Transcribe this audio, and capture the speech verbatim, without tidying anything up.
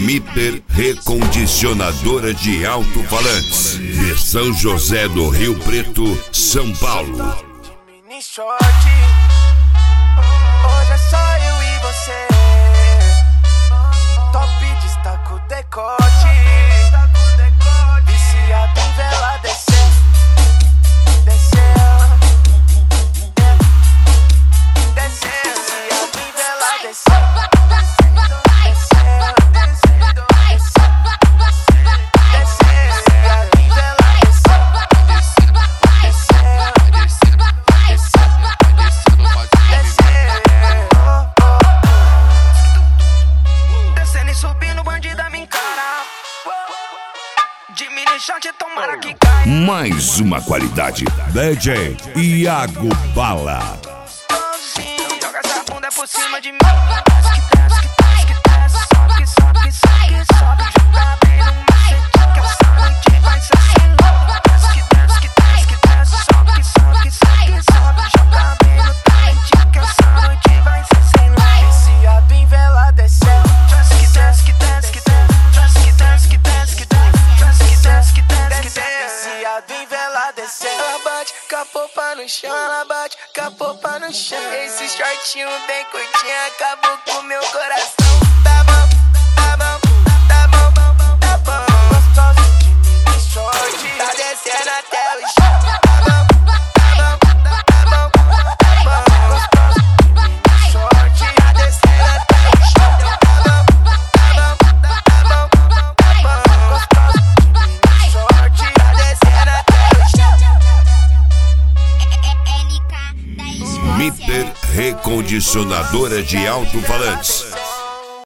Mitter Recondicionadora de Alto-Falantes, de São José do Rio Preto, São Paulo. Hoje é só eu e você. Top destaca o decote. Viciado em vela descer, descer, descer. Viciado em vela descer. Mais uma qualidade. D J Iago Bala. Joga essa bunda por cima de mim. Desce, desce, desce, desce. Sobe, sobe, sobe, sobe. Joga bem no macete que essa noite vai ser assim. Desce, desce, desce, desce. Sobe, sobe, sobe, sobe. Joga bem no talente que essa noite vai ser sem lei. Viciado em vela desceu. Desce, desce, desce, desce. Desce, desce, desce, desce. Desce, desce, desce. Viciado em vela desceu. Ela bate com a popa no chão. Ela bate com a popa no chão. Esse shortinho bem curtinho acabou com meu coração. Tá bom, tá bom, tá bom, tá bom. Gostoso de mini short, tá descendo até o chão. Tá bom, tá bom, tá bom, tá bom. Gostoso de mini short, tá descendo até o chão. Tá bom, tá bom, tá bom, tá bom. Gostoso de mini short, tá descendo até o chão. Mitter Recondicionadora de Alto-Falantes.